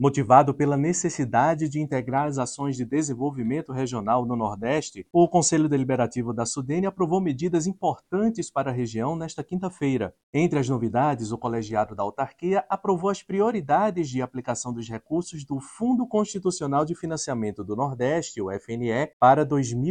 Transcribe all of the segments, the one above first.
Motivado pela necessidade de integrar as ações de desenvolvimento regional no Nordeste, o Conselho Deliberativo da Sudene aprovou medidas importantes para a região nesta quinta-feira. Entre as novidades, o colegiado da autarquia aprovou as prioridades de aplicação dos recursos do Fundo Constitucional de Financiamento do Nordeste, o FNE, para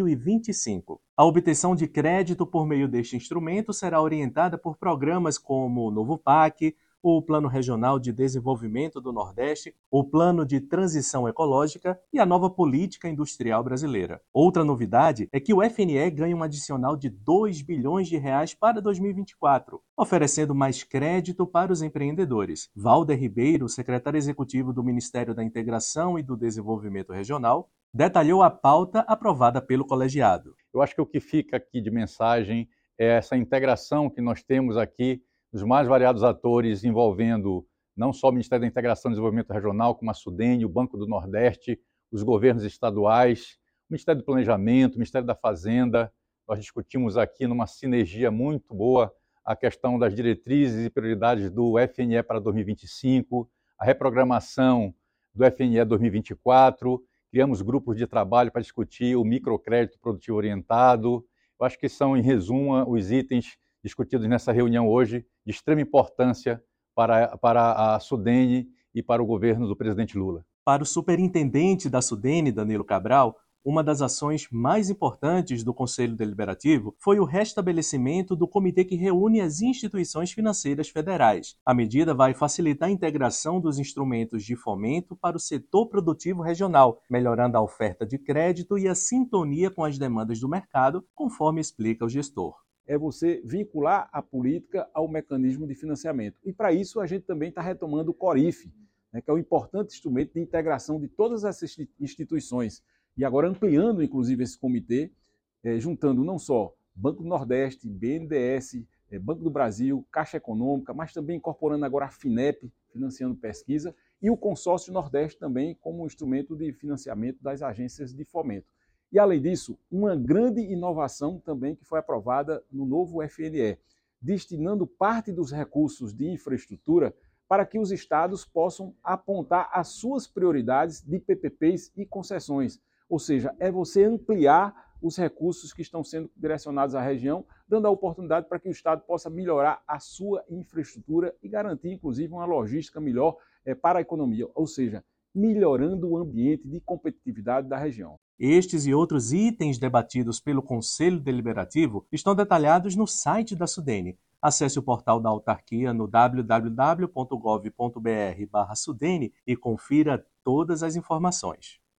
2025. A obtenção de crédito por meio deste instrumento será orientada por programas como o Novo PAC, o Plano Regional de Desenvolvimento do Nordeste, o Plano de Transição Ecológica e a nova Política Industrial Brasileira. Outra novidade é que o FNE ganha um adicional de R$ 2 bilhões para 2024, oferecendo mais crédito para os empreendedores. Valder Ribeiro, secretário executivo do Ministério da Integração e do Desenvolvimento Regional, detalhou a pauta aprovada pelo colegiado. Eu acho que o que fica aqui de mensagem é essa integração que nós temos aqui dos mais variados atores envolvendo não só o Ministério da Integração e Desenvolvimento Regional, como a Sudene, o Banco do Nordeste, os governos estaduais, o Ministério do Planejamento, o Ministério da Fazenda. Nós discutimos aqui numa sinergia muito boa a questão das diretrizes e prioridades do FNE para 2025, a reprogramação do FNE 2024, criamos grupos de trabalho para discutir o microcrédito produtivo orientado. Eu acho que são, em resumo, os itens discutidos nessa reunião hoje, de extrema importância para a Sudene e para o governo do presidente Lula. Para o superintendente da Sudene, Danilo Cabral, uma das ações mais importantes do Conselho Deliberativo foi o restabelecimento do comitê que reúne as instituições financeiras federais. A medida vai facilitar a integração dos instrumentos de fomento para o setor produtivo regional, melhorando a oferta de crédito e a sintonia com as demandas do mercado, conforme explica o gestor. É você vincular a política ao mecanismo de financiamento. E para isso a gente também está retomando o CORIF, né, que é um importante instrumento de integração de todas essas instituições. E agora ampliando, inclusive, esse comitê, juntando não só Banco do Nordeste, BNDES, Banco do Brasil, Caixa Econômica, mas também incorporando agora a FINEP, financiando pesquisa, e o Consórcio Nordeste também como instrumento de financiamento das agências de fomento. E, além disso, uma grande inovação também que foi aprovada no novo FNE, destinando parte dos recursos de infraestrutura para que os estados possam apontar as suas prioridades de PPPs e concessões. Ou seja, é você ampliar os recursos que estão sendo direcionados à região, dando a oportunidade para que o estado possa melhorar a sua infraestrutura e garantir, inclusive, uma logística melhor para a economia. Ou seja, melhorando o ambiente de competitividade da região. Estes e outros itens debatidos pelo Conselho Deliberativo estão detalhados no site da Sudene. Acesse o portal da autarquia no www.gov.br/Sudene e confira todas as informações.